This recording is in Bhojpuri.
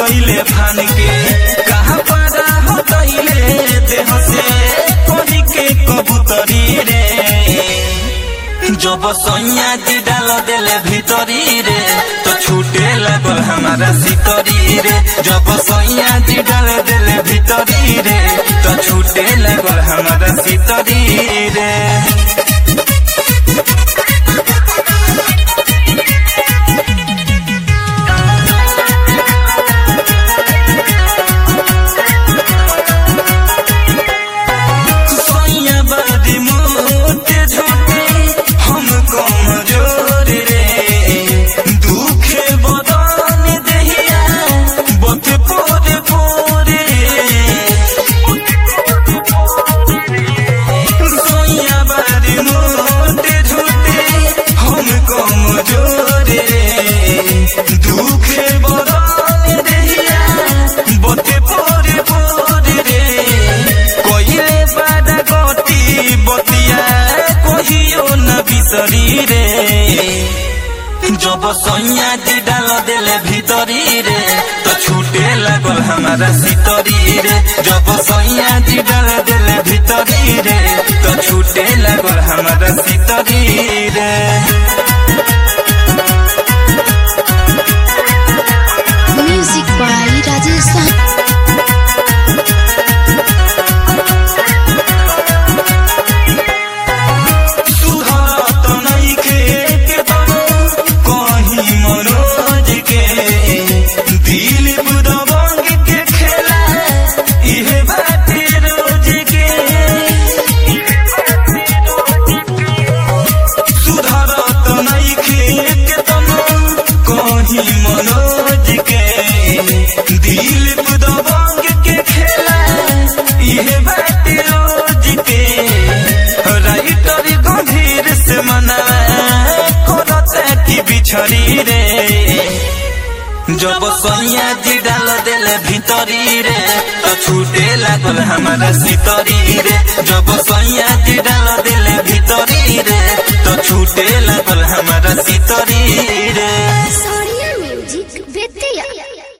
गईले फान के कहाँ पारा हो गईले देह से कोनी के कबूतरी रे जब सैया जी डाल देले भीतरी रे तो छूटे लगल हमारा सितरी रे जब सैया जी डाल देले भीतरी रे तो छूटे लगल हमारा सितरी रे दुखे बदन देहिया बते पोरे पोरे रे कोइले बादा गति बतिया कहियो न बिसरी रे जब सैया जी डाल देले भीतरी रे तो छूटे लगल हमारा सितरी रे जब सैया जी डाल देले भीतरी रे तो छूटे लगल हमारा सितरी रे Music by Rajesh सुधरत नइखे के तनो कहीं मनोज के दिल बुदबंग के खेला इहे बाटे रोज के सुधरत नइखे के तनो कहीं मनोज के दिल बुदबंग के खेला इहे बाटे रोज के राइटर गंभीर से मनावा करता की बिछड़ी रे जब सैया जी डाल देले भीतरी रे तो छूटे लागल हमारा सितरी रे जब सैया जी डाल देले भीतरी रे तो छूटे लागल हमारा सितरी रे।